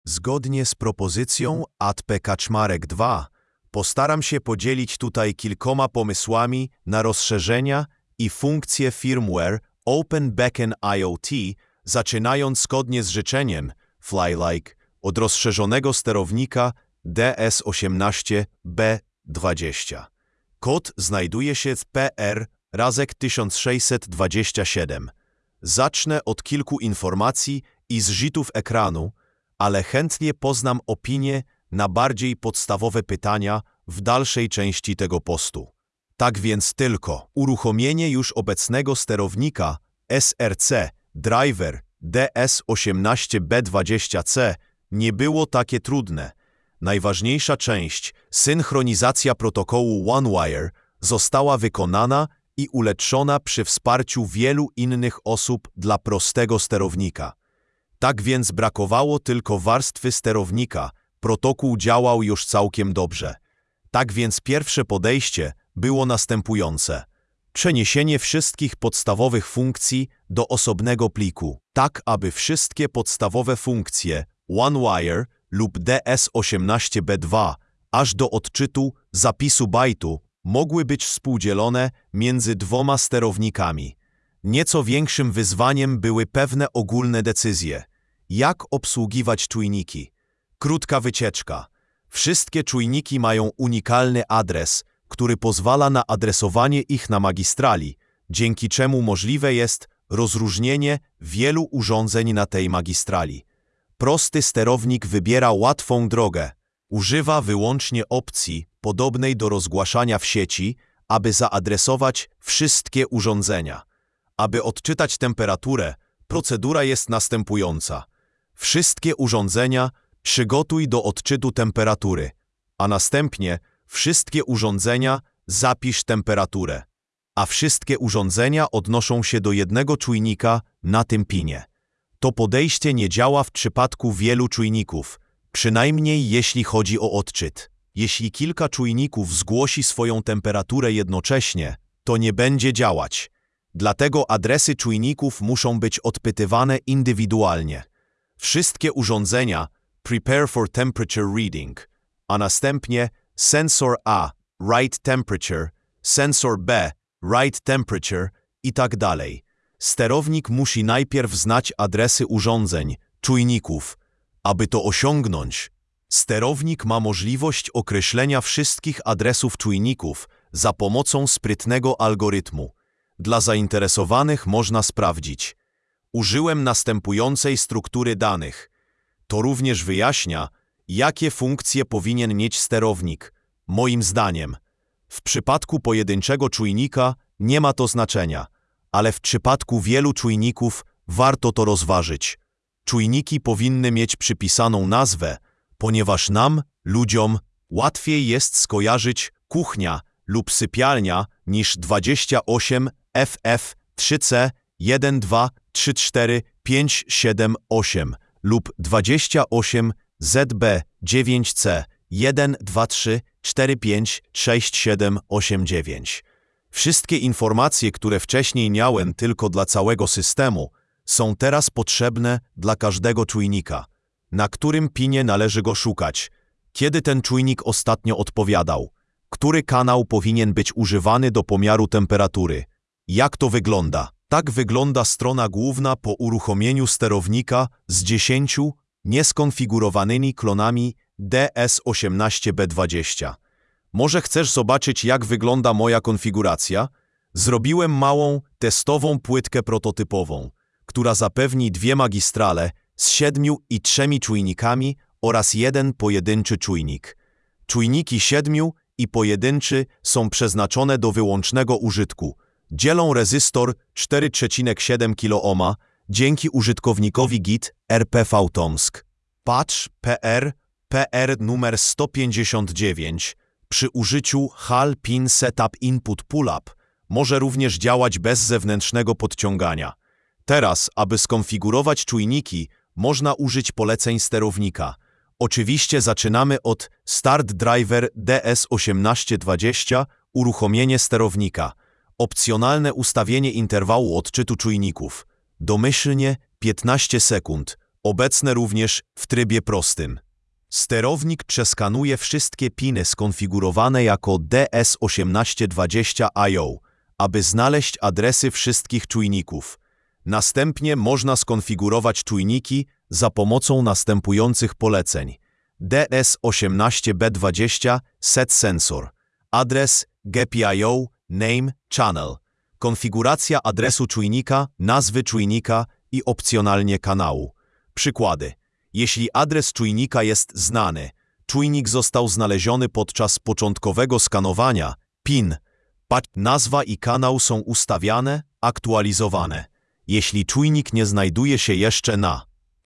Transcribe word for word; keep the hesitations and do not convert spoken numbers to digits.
Zgodnie z propozycją A T P Kaczmarek dwa postaram się podzielić tutaj kilkoma pomysłami na rozszerzenia i funkcje firmware Open Beacon IoT, zaczynając zgodnie z życzeniem Fly-like od rozszerzonego sterownika D S osiemnaście B dwadzieścia. Kod znajduje się w P R razek tysiąc sześćset dwadzieścia siedem. Zacznę od kilku informacji i zrzutów ekranu, ale chętnie poznam opinie na bardziej podstawowe pytania w dalszej części tego postu. Tak więc tylko uruchomienie już obecnego sterownika S R C Driver D S osiemnaście B dwadzieścia C nie było takie trudne. Najważniejsza część, synchronizacja protokołu OneWire, została wykonana i ulepszona przy wsparciu wielu innych osób dla prostego sterownika. Tak więc brakowało tylko warstwy sterownika, protokół działał już całkiem dobrze. Tak więc pierwsze podejście było następujące. Przeniesienie wszystkich podstawowych funkcji do osobnego pliku, tak aby wszystkie podstawowe funkcje OneWire lub D S osiemnaście B dwa aż do odczytu zapisu bajtu mogły być współdzielone między dwoma sterownikami. Nieco większym wyzwaniem były pewne ogólne decyzje. Jak obsługiwać czujniki? Krótka wycieczka. Wszystkie czujniki mają unikalny adres, który pozwala na adresowanie ich na magistrali, dzięki czemu możliwe jest rozróżnienie wielu urządzeń na tej magistrali. Prosty sterownik wybiera łatwą drogę. Używa wyłącznie opcji podobnej do rozgłaszania w sieci, aby zaadresować wszystkie urządzenia. Aby odczytać temperaturę, procedura jest następująca. Wszystkie urządzenia przygotuj do odczytu temperatury, a następnie wszystkie urządzenia zapisz temperaturę, a wszystkie urządzenia odnoszą się do jednego czujnika na tym pinie. To podejście nie działa w przypadku wielu czujników, przynajmniej jeśli chodzi o odczyt. Jeśli kilka czujników zgłosi swoją temperaturę jednocześnie, to nie będzie działać. Dlatego adresy czujników muszą być odpytywane indywidualnie. Wszystkie urządzenia Prepare for Temperature Reading, a następnie Sensor A Write Temperature, Sensor B Write Temperature i tak dalej. Sterownik musi najpierw znać adresy urządzeń, czujników. Aby to osiągnąć, sterownik ma możliwość określenia wszystkich adresów czujników za pomocą sprytnego algorytmu. Dla zainteresowanych można sprawdzić. Użyłem następującej struktury danych. To również wyjaśnia, jakie funkcje powinien mieć sterownik. Moim zdaniem, w przypadku pojedynczego czujnika nie ma to znaczenia, ale w przypadku wielu czujników warto to rozważyć. Czujniki powinny mieć przypisaną nazwę, ponieważ nam, ludziom, łatwiej jest skojarzyć kuchnia lub sypialnia niż dwadzieścia osiem F F trzy C jeden dwa trzy cztery pięć siedem osiem lub dwadzieścia osiem Z B dziewięć C jeden dwa trzy cztery pięć sześć siedem osiem dziewięć. Wszystkie informacje, które wcześniej miałem tylko dla całego systemu, są teraz potrzebne dla każdego czujnika. Na którym pinie należy go szukać? Kiedy ten czujnik ostatnio odpowiadał? Który kanał powinien być używany do pomiaru temperatury? Jak to wygląda? Tak wygląda strona główna po uruchomieniu sterownika z dziesięciu nieskonfigurowanymi klonami D S osiemnaście B dwadzieścia. Może chcesz zobaczyć, jak wygląda moja konfiguracja? Zrobiłem małą, testową płytkę prototypową, która zapewni dwie magistrale z siedmiu i trzemi czujnikami oraz jeden pojedynczy czujnik. Czujniki siedmiu i pojedynczy są przeznaczone do wyłącznego użytku. Dzielą rezystor cztery przecinek siedem kiloohma dzięki użytkownikowi git R P V Tomsk. Patch P R P R numer sto pięćdziesiąt dziewięć przy użyciu H A L Pin Setup Input Pull-up może również działać bez zewnętrznego podciągania. Teraz, aby skonfigurować czujniki, można użyć poleceń sterownika. Oczywiście zaczynamy od Start Driver D S osiemnaście dwadzieścia, uruchomienie sterownika. Opcjonalne ustawienie interwału odczytu czujników. Domyślnie piętnaście sekund. obecne również w trybie prostym. Sterownik przeskanuje wszystkie piny skonfigurowane jako D S osiemnaście dwadzieścia I O, aby znaleźć adresy wszystkich czujników. Następnie można skonfigurować czujniki za pomocą następujących poleceń. D S osiemnaście B dwadzieścia Set Sensor. Adres G P I O Name Channel. Konfiguracja adresu czujnika, nazwy czujnika i opcjonalnie kanału. Przykłady. Jeśli adres czujnika jest znany, czujnik został znaleziony podczas początkowego skanowania, PIN, nazwa i kanał są ustawiane, aktualizowane. Jeśli czujnik nie znajduje się jeszcze na